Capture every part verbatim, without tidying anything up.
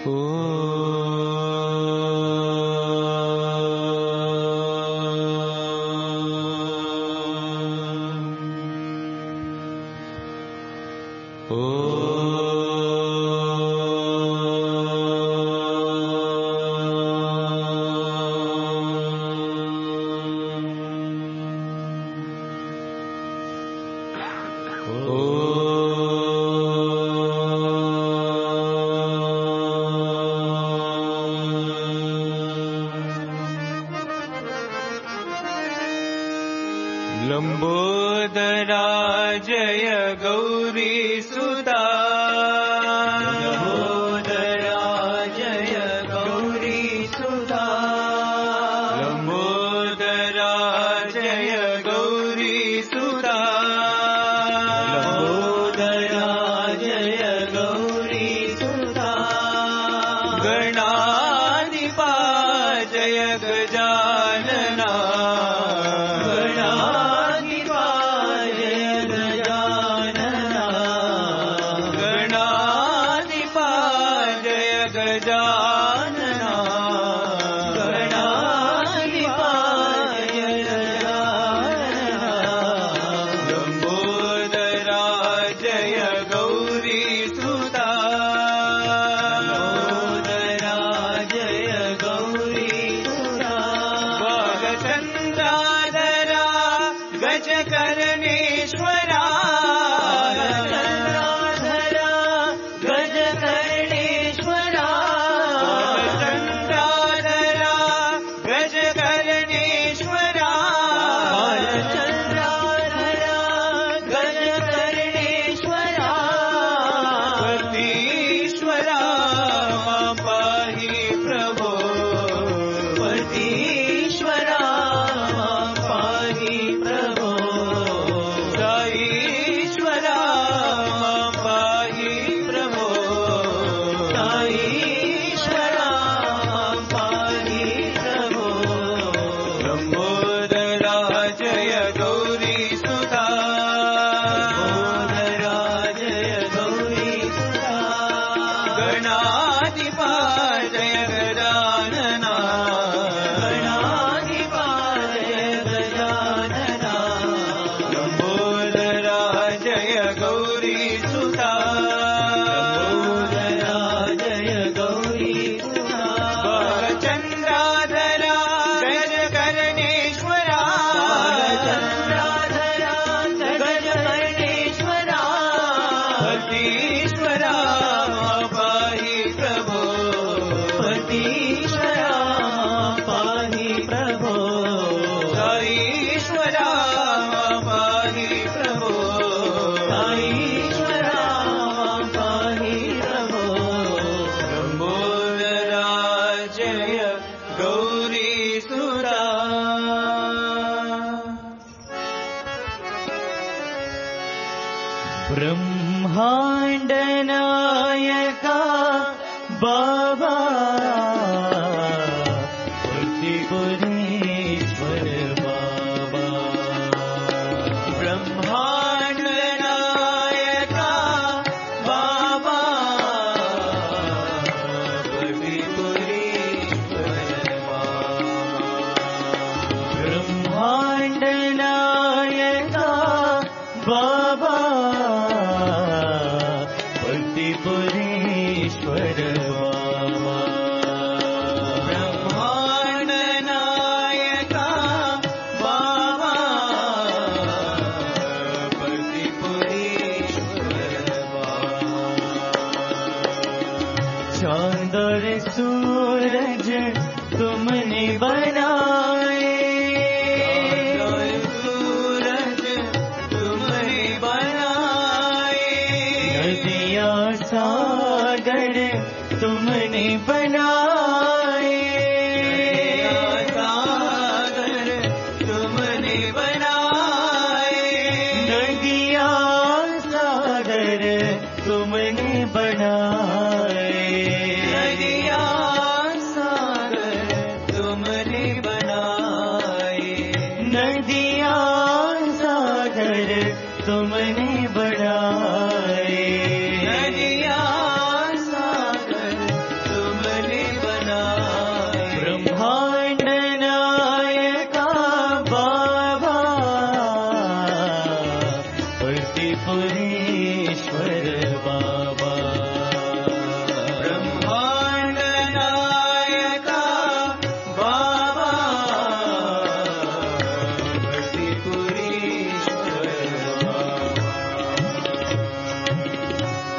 तुमने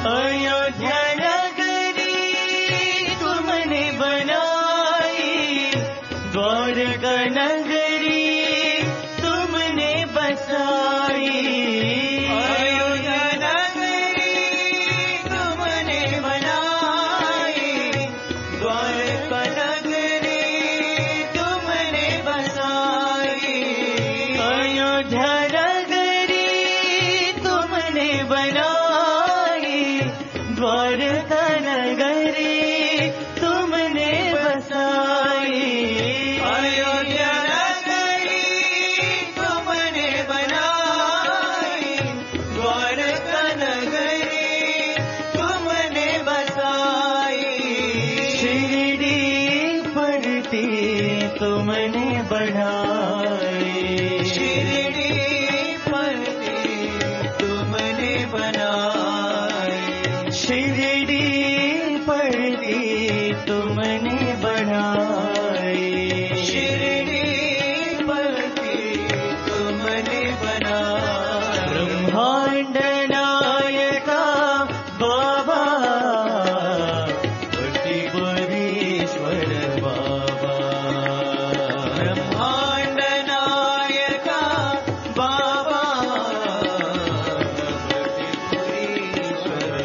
अयोध्या नगरी तुमने बनाई, द्वारका नगरी तुमने बसाई। अयोध्या नगरी तुमने बनाई, द्वारका नगरी तुमने बसाई। अयोध्या नगरी तुमने बनाई, द्वारका नगरी तुमने बसाई। अयोध्या नगरी तुमने बनाई, द्वारका नगरी तुमने बसाई। शिरडी पड़ती तुमने बढ़ाई, शिरडी पड़ती तुमने बनाई। शिरडी पड़ती तुमने बढ़ाई, शिरडी पड़ती तुमने बनाई। ब्रह्मांड नायका बाबा, भक्तिपुरीश्वर बाबा। ब्रह्मांड नायका बाबा, भक्तिपुरीश्वर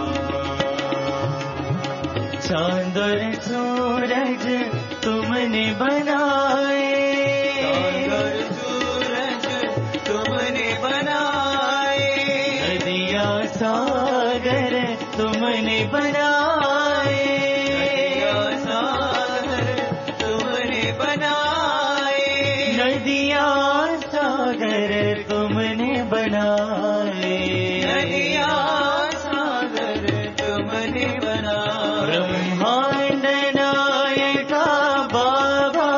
बाबा। चांद और सूरज तुमने बनाए, चांद और सूरज तुमने बनाए। नदिया सागर तुमने बनाए, नदिया सागर तुमने बनाए। नदिया सागर तुमने बनाए, नदिया सागर तुमने बनाए। ब्रह्मांड नायका बाबा,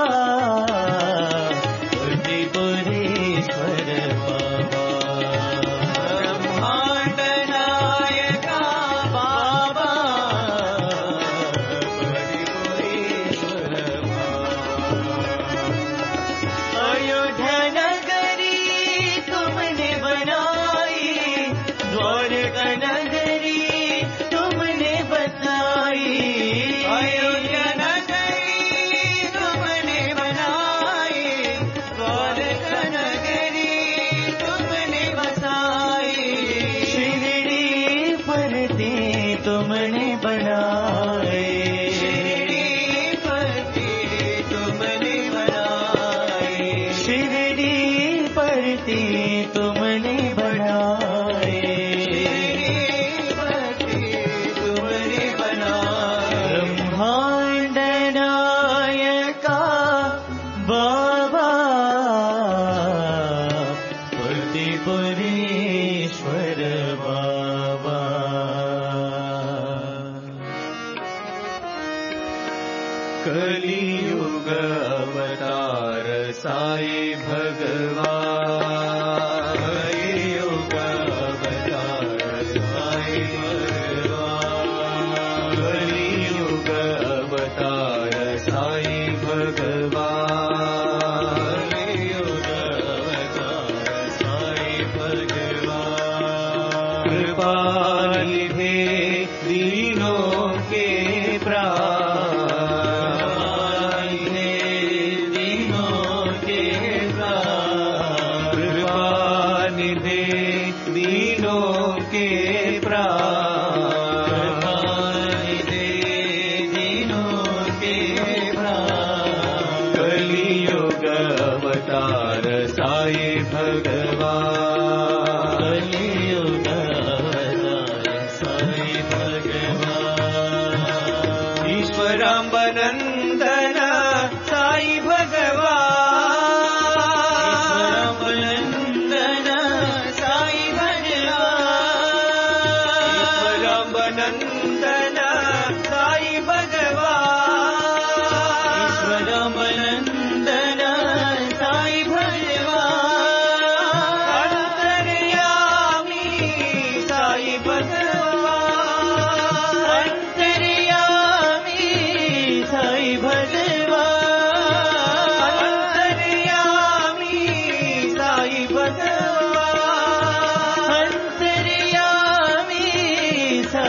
भक्तिपुरीश्वर बाबा। ब्रह्मांड नायका बाबा, भक्तिपुरीश्वर बाबा। अयोध्या नगरी तुमने बनाई, द्वारका नगरी तुमने बसाई। अयोध्या नगरी तुमने बनाई, द्वारका नगरी तुमने बसाई। शिरडी पड़ती तुमने बनाई, शिरडी पड़ती तुमने बनाई। शिरडी पड़ती तुमने बनाई, शिरडी पड़ती तुमने बनाई। ब्रह्मांड नायका बाबा, भक्तिपुरीश्वर बाबा। कलियुग अवतार साई भगवान, कलियुग अवतार साई भगवान। कलियुग अवतार साई भगवान, कलियुग अवतार साई भगवान। कृपा निधे दीनों के प्राण, दीनों के प्राण। कृपा निधे दीनों के प्राण, निधे दीनों के प्राण। कलियुग अवतार साई भगवान, कलियुग अवतार साई भगवान। ईश्वरांबनंदन साई भगवान, ईश्वरांबनंदन साई भगवान। ईश्वरांबनंदन साई भगवान, ईश्वरांबनंदन साई भगवान। अंतर्यामी साई भगवान, अंतर्यामी साई भगवान। अंतर्यामी साई भगवान, अंतर्यामी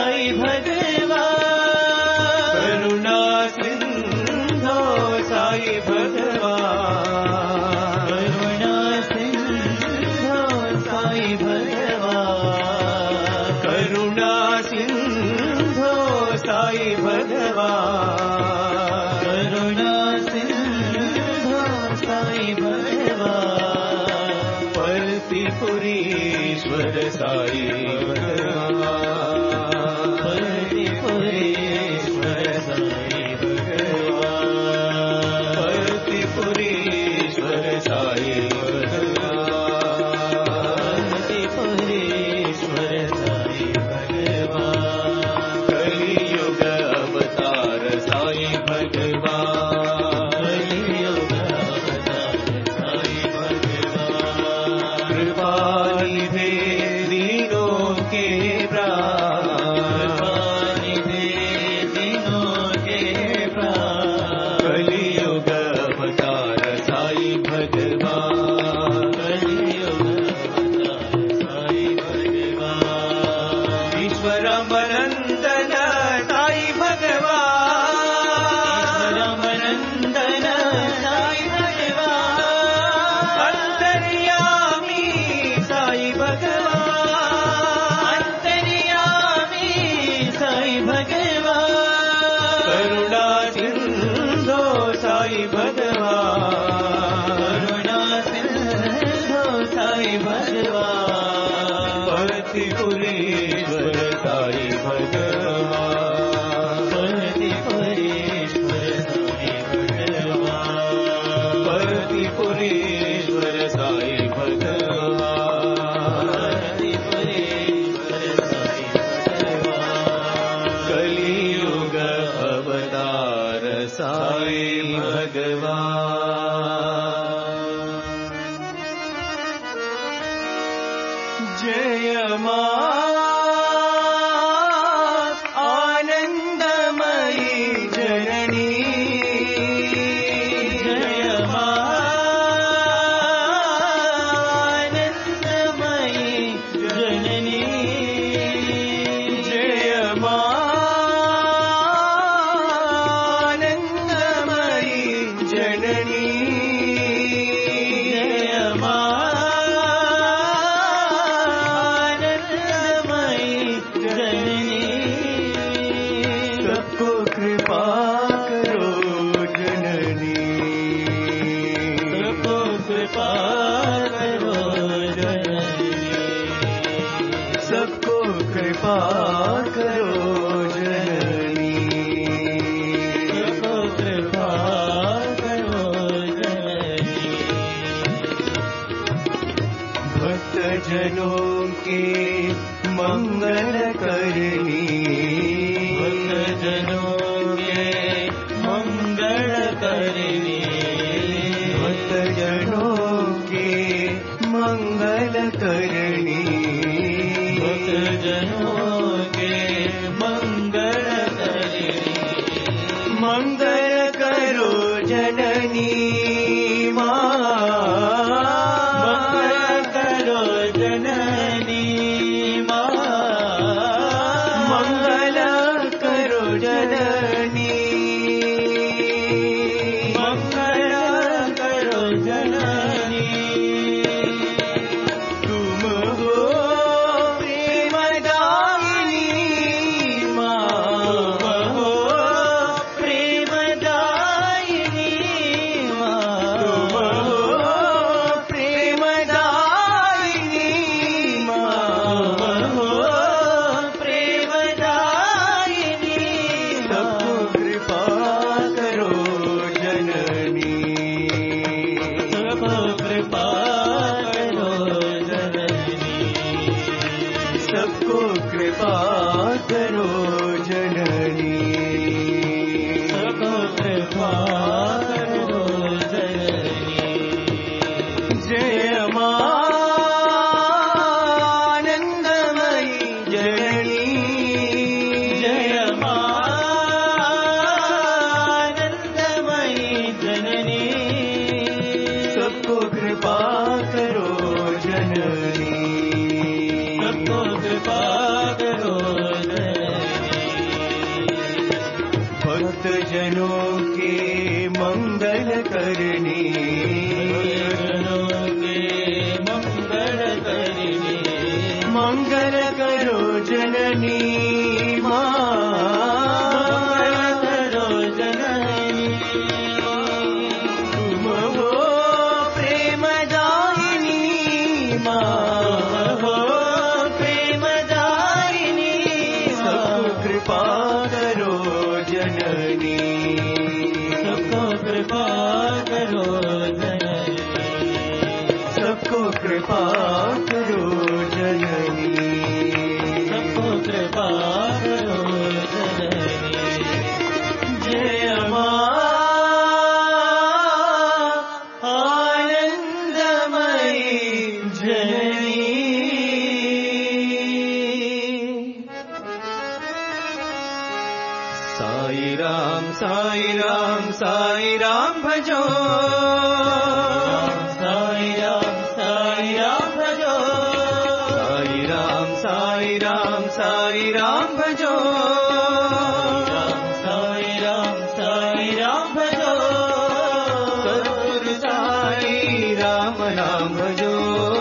साई भगवान। जय मां आनंदमयी जननी, जय मां आनंदमयी जननी, जय मां आनंदमयी जननी, जय मां आनंदमयी जननी। सबको कृपा करो जननी, सबको कृपा करो जननी, सबको कृपा करो जननी, सबको कृपा करो जननी। भक्त जनों के मंगल करनी, भक्त जनों के मंगल करनी, भक्त जनों के मंगल करनी, भक्त जनों के मंगल करनी। मंगल करो जननी मां, मंगल करो जननी मां, मंगल करो जननी, मंगल करो जननी। तुम हो प्रेमदायिनी मां, तुम हो प्रेमदायिनी मां, तुम हो प्रेमदायिनी मां, तुम हो प्रेमदायिनी। सबको कृपा करो जननी, सबको कृपा करो जननी, सबको कृपा करो जननी, सबको कृपा करो जननी। जय मां आनंदमयी जननी, जय मां आनंदमयी जननी। सबको कृपा करो जननी, सबको कृपा करो जननी। भक्त जनों के मंगल करनी, भक्त जनों के मंगल करनी, मंगल करो जननी मां, मंगल करो जननी। तुम हो प्रेमदायिनी मां, हो प्रेमदायिनी। सबको कृपा करो जननी, सबको कृपा करो जननी, सबको कृपा करो जननी, सबको कृपा करो जननी। जय मां आनंदमयी जननी। साई राम साई राम साई राम भजो, साई राम साई राम भजो, साई राम साई राम साई राम भजो, साई राम साई राम भजो। सद्गुरु साई राम नाम भजो,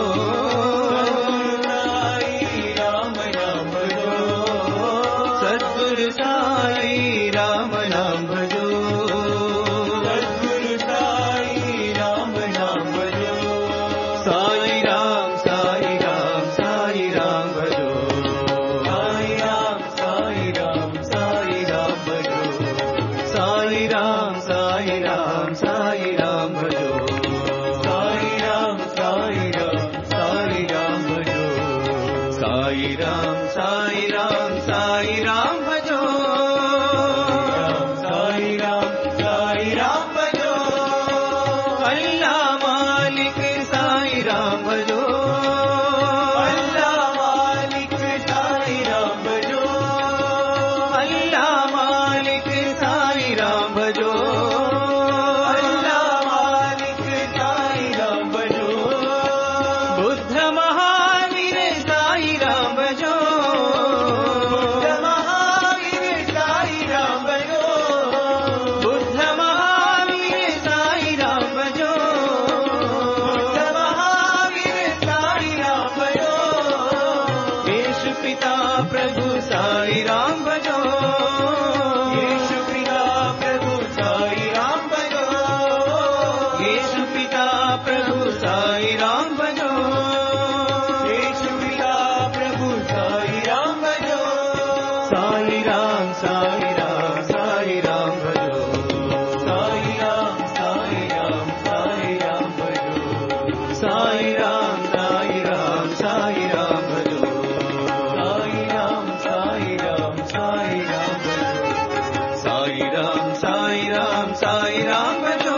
सद्गुरु साई राम नाम भजो, सद्गुरु साई राम नाम भजो। साई राम साई राम साई राम भजो, साई राम साई राम साई राम भजो, साई राम साई राम साई राम भजो, साई राम साई राम साई राम भजो, साई राम साई राम साई राम भजो, साई राम साई राम साई राम साई राम भजो साई राम साई राम साई राम भजो साई राम साई राम साई राम भजो साई राम साई राम साई राम भजो साई राम साई राम साई राम भजो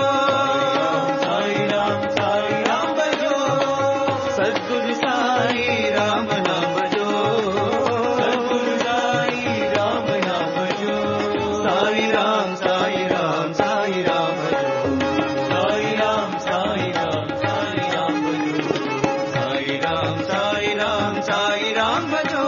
साई राम साई राम भजो सद्गुरु साई राम नाम भजो सद्गुरु साई राम नाम भजो साई राम साई राम साई राम भजो साई राम साई राम साई राम भजो साई राम साई राम साई राम भजो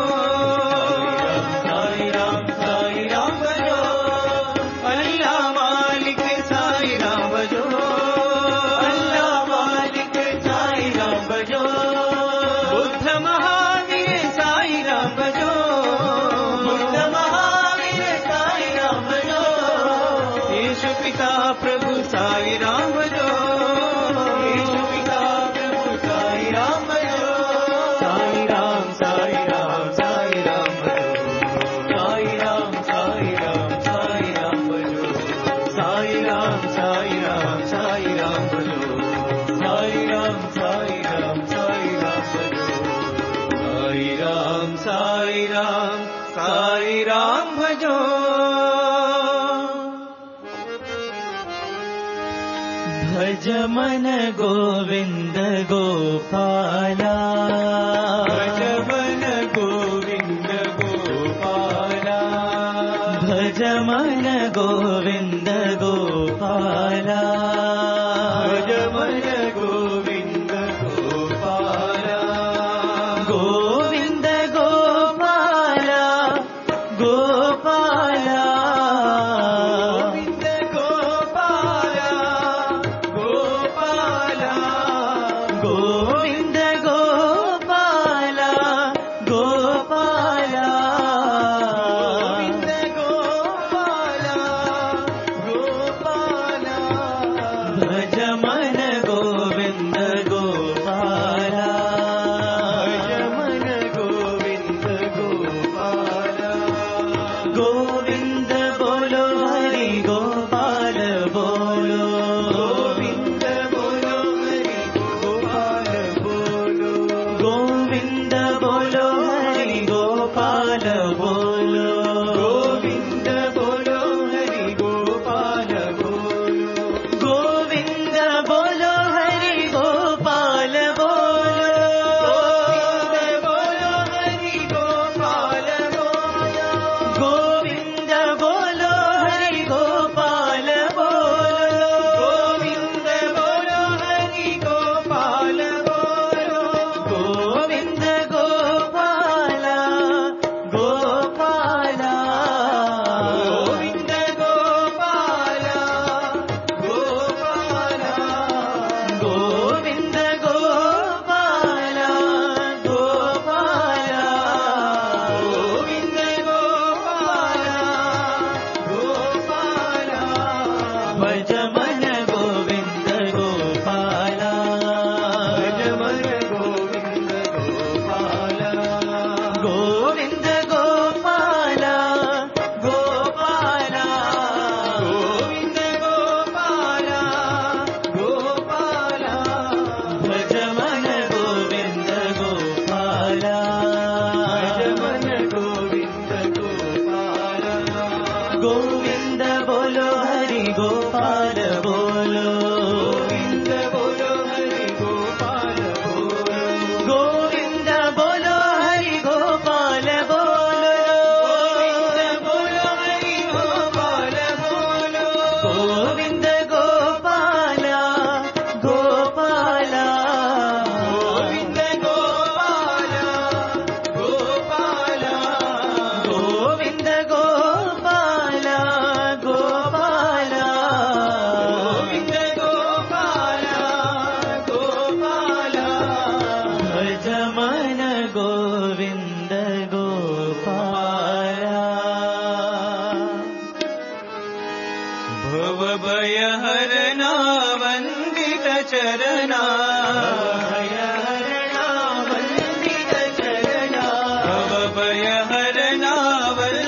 साई राम साई राम भजो अल्लाह मालिक साई राम भजो अल्लाह मालिक साई राम भजो बुद्ध महावीर साई राम भजो बुद्ध महावीर साई राम भजो यीशु पिता प्रभु साई राम भजो यीशु पिता प्रभु साई राम भजो साई राम साई राम साई राम भजो साई राम साई राम साई राम भजो साई राम साई राम साई राम भजो साई राम साई राम साई राम भजो साई राम साई राम साई राम भजो भज मन गोविंद गोपाला भज मन गोविंद गोपाला भज मन गोविंद गोपाला भज मन गोविंद गोपाला गोविंद गोपाला गोपाला गोविंद गोपाला गोपाला गोविंद गोपाला गोपाला गोविंद गोपाला गोपाला भज मन गोविंद गोपाला भज मन गोविंद गोपाला गोविंद बोलो हरि गोपाल बोलो गोविंद बोलो हरि गोपाल बोलो गोविंद बोलो हरि गोपाल बोलो गोविंद बोलो हरि गोपाल बोलो गोविंद बोलो हरि गोपाल बोलो गोविंद बोलो हरि गोपाल बोलो गोविंद बोलो हरि गोपाल बोलो गोविंद बोलो हरि गोपाल बोलो गोविंद गोपाला गोपाला गोविंद गोपाला गोपाला गोविंद गोपाला गोपाला गोविंद गोपाला गोपाला भज मन गोविंद गोपाला भज मन गोविंद गोपाला गोविंद गोपाला गोपाला गोविंद गोपाला गोपाला भज मन गोविंद गोपाला भज मन गोविंद गोपाला गोविंद बोलो हरि गोपाल बोलो गोविंद बोलो हरि गोपाल बोलो गोविंद बोलो हरि गोपाल बोलो गोविंद बोलो हरि गोपाल बोलो गोविंद गोपाला गोपाला गोविंद गोपाला गोपाला गोविंद गोपाला गोपाला गोविंद गोपाला गोपाला भज मन गोविंद गोपाला भव भय हरना वंदित चरणा भय हरणा वंदित चरणा भव भय हरना वंदित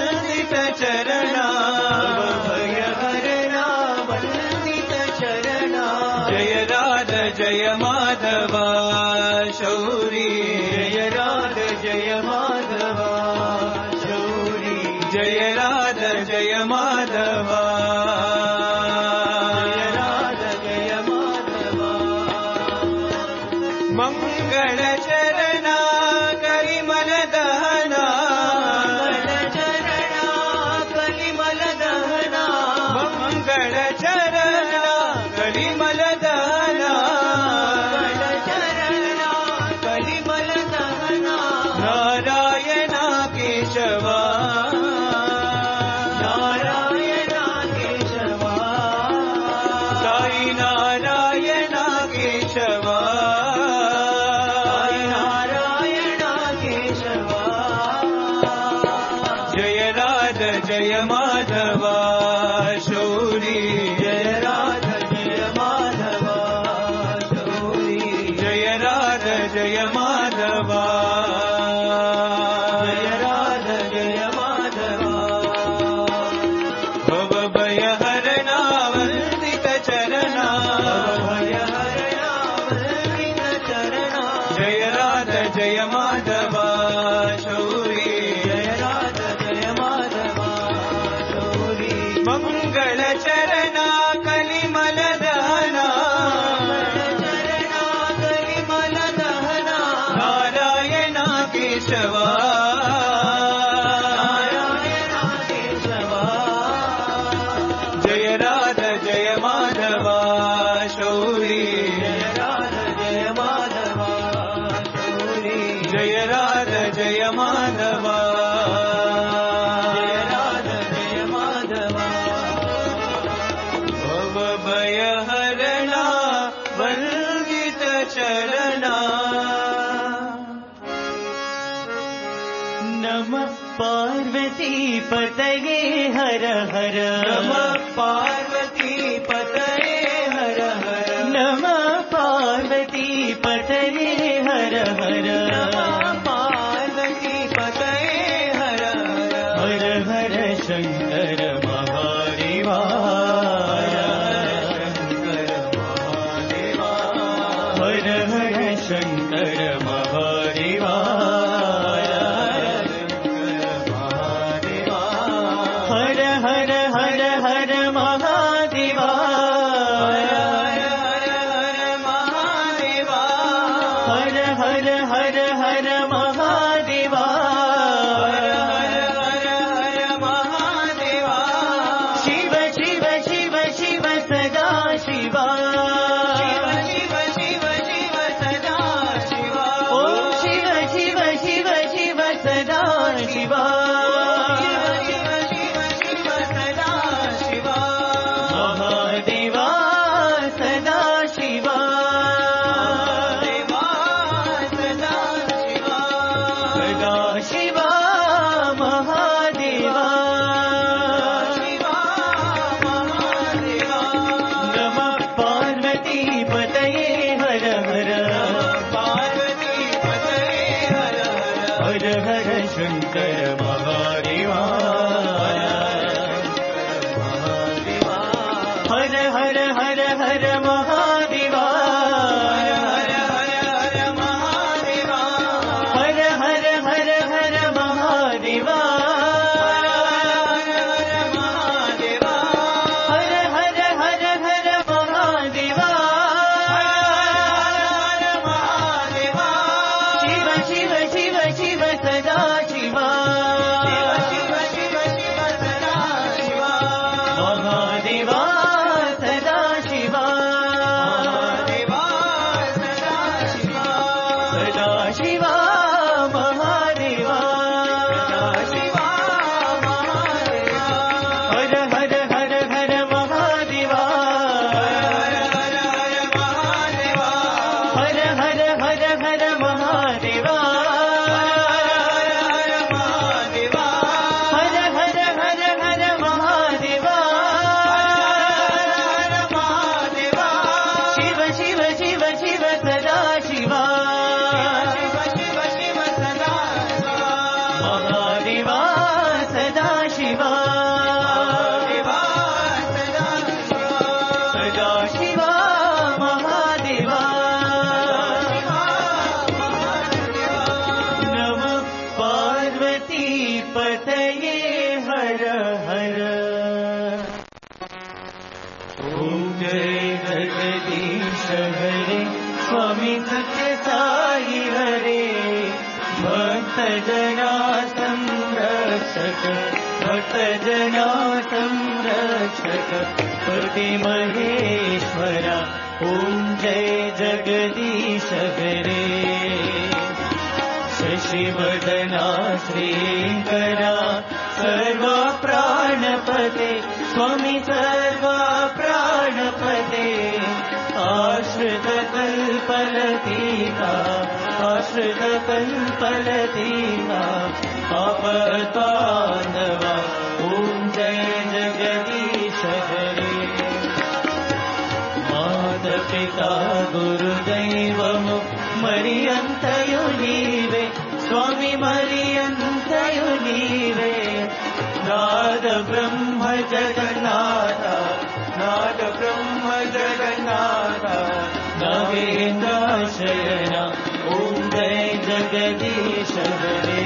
जय राधा जय माधव जय राधा जय माधव मंगल चरणा कलिमल दहना मंगल चरणा कलिमल दहना मंगल चरणा कलिमल दहना मंगल चरणा कलिमल दहना नारायण केशव नारायण केशव साई नारायण केशव साई नारायण केशव जय राधा जय माधव शौरी जय राधा जय माधव शौरी जय राधा जय माधव जय राधा जय माधव भव भय हरणा वंदित चरणा भय हरणा वंदित चरणा जय राधा जय माधव शौरी जय राधा जय माधव शौरी मंगल चरणा कलिमल दहना चरणा कलिमल दहना नारायण केशव नारायण केशव जय राधा जय माधव शौरी जय राधा जय माधव शौरी जय राधा जय माधव जय राधा जय माधव भव भय हरणा वंदित चरणा नमः पार्वती पतये हर हर नमः पार्वती पतये हर हर नमः पार्वती पतये हर हर नमः पार्वती पतये हर हर हर हर शंकर महादेवा हर हर शंकर महादेवा हर हर हर हर महादेवा हर हर हर हर महादेवा हर हर हर हर हर हर हर महादेवा महादेवा शिव शिव शिव शिव सदा शिवा शिव शिव शिव शिव सदा शिवा ओम शिव शिव शिव शिव सदा शिवा शिव शिव शिव शिव सदा हर हर। ओम जय जगदीश हरे स्वामी सत्य साई हरे। भक्त जना संरक्षक भक्त जना संरक्षक पति महेश्वरा। ओम जय जगदीश हरे। शशिवदना श्रीकरा सर्वा प्राणपते स्वामी सर्वा प्राणपते। आश्रित कल्पलतिका आश्रित कल्पलतिका आपतांडवा। ओम जय जगदीश हरे। माता पिता गुरुदैवमु मरियंतयु नीवे स्वामी मरियंतयु नीवे। नाद ब्रह्म जगन्नाथ नाद ब्रह्म जगन्नाथ नगेन्द्राशयन। ओम जय जगदीश हरे।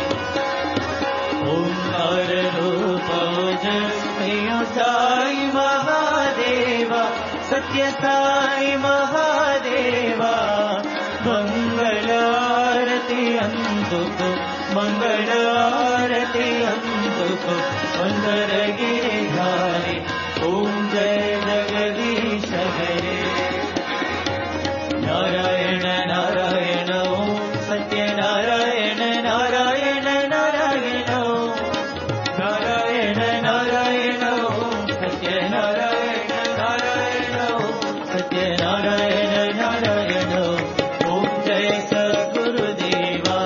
ओंकार रूप ओजस्वी साई महादेवा सत्य साई महादेवा। मंगल आरती अंतुको मंगल आरती अंतुको मंदर गिरिधारी। ओम जय जगदीश हरे। नारायण नारायण ओम सत्य नारायण नारायण नारायण ओम नारायण नारायण ओम सत्य नारायण नारायण ओम सत्य नारायण नारायण ओम जय सद्गुरुदेवा।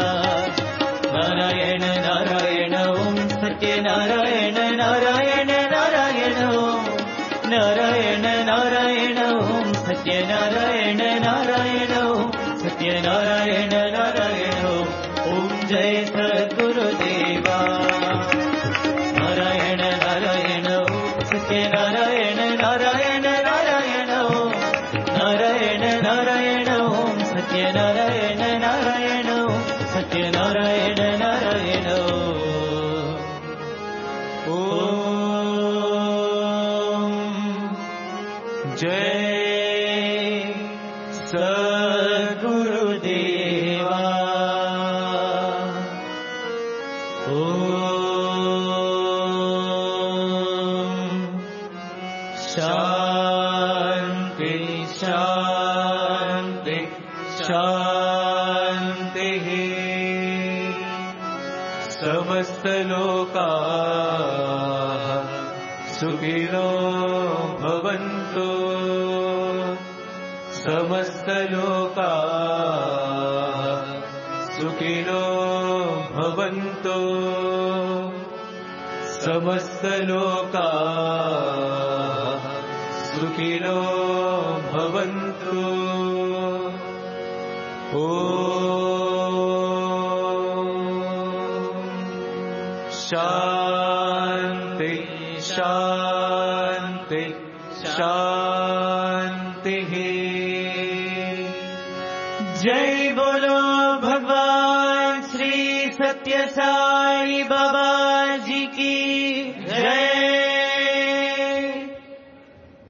नारायण नारायण ओम सत्य नारायण नारायण नारायण ओम नारायण नारायण ओम सत्य नारायण नारायण ओम सत्य नारायण नारायण ओम जय सद्गुरुदेवा। नारायण नारायण ओम सत्य नारायण नारायण नारायण ओम नारायण नारायण ओम सत्य नारायण नारायण ओम सत्य नारायण नारायण ओम जय सद्गुरुदेवा। ओम शांति शांति शांति। समस्त लोकाः सुखिनो भवन्तु समस्त लोकाः सुखिनो भवन्तु समस्त लोकाः सुखिनो भवन्तु। ओम शांति शांति शांति। जय बोलो भगवान श्री सत्य साई बाबा जी की जय।